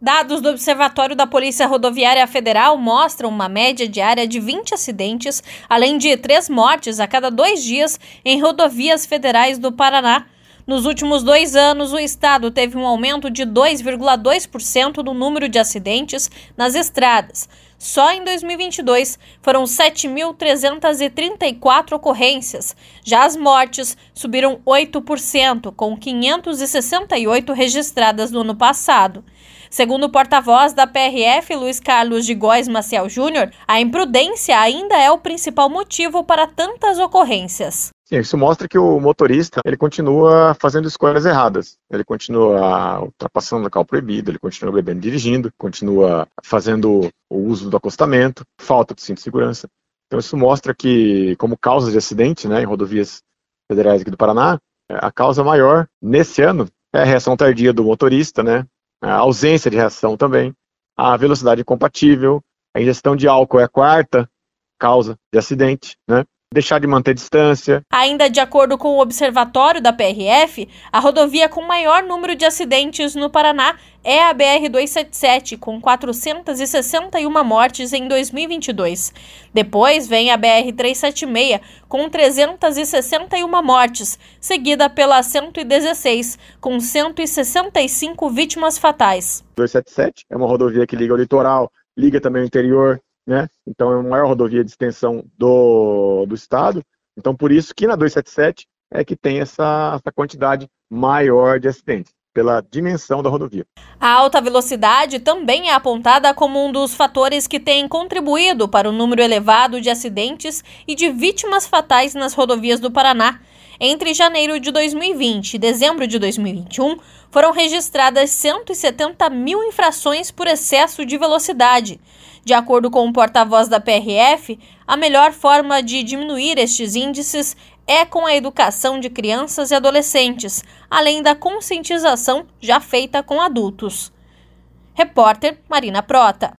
Dados do Observatório da Polícia Rodoviária Federal mostram uma média diária de 20 acidentes, além de 3 mortes a cada 2 dias em rodovias federais do Paraná. Nos últimos 2 anos, o estado teve um aumento de 2,2% no número de acidentes nas estradas. Só em 2022 foram 7.334 ocorrências. Já as mortes subiram 8%, com 568 registradas no ano passado. Segundo o porta-voz da PRF, Luiz Carlos de Góes Maciel Júnior, a imprudência ainda é o principal motivo para tantas ocorrências. Sim, isso mostra que o motorista ele continua fazendo escolhas erradas. Ele continua ultrapassando o local proibido, ele continua bebendo e dirigindo, continua fazendo o uso do acostamento, falta de cinto de segurança. Então isso mostra que, como causa de acidente, em rodovias federais aqui do Paraná, a causa maior nesse ano é a reação tardia do motorista, a ausência de reação também, a velocidade incompatível, a ingestão de álcool é a quarta causa de acidente, deixar de manter distância. Ainda de acordo com o observatório da PRF, a rodovia com maior número de acidentes no Paraná é a BR-277, com 461 mortes em 2022. Depois vem a BR-376, com 361 mortes, seguida pela 116, com 165 vítimas fatais. 277 é uma rodovia que liga ao litoral, liga também ao interior, Então é a maior rodovia de extensão do estado. Então por isso que na 277 é que tem essa quantidade maior de acidentes, pela dimensão da rodovia. A alta velocidade também é apontada como um dos fatores que tem contribuído para o número elevado de acidentes e de vítimas fatais nas rodovias do Paraná. Entre janeiro de 2020 e dezembro de 2021, foram registradas 170 mil infrações por excesso de velocidade. De acordo com o porta-voz da PRF, a melhor forma de diminuir estes índices é com a educação de crianças e adolescentes, além da conscientização já feita com adultos. Repórter Marina Prota.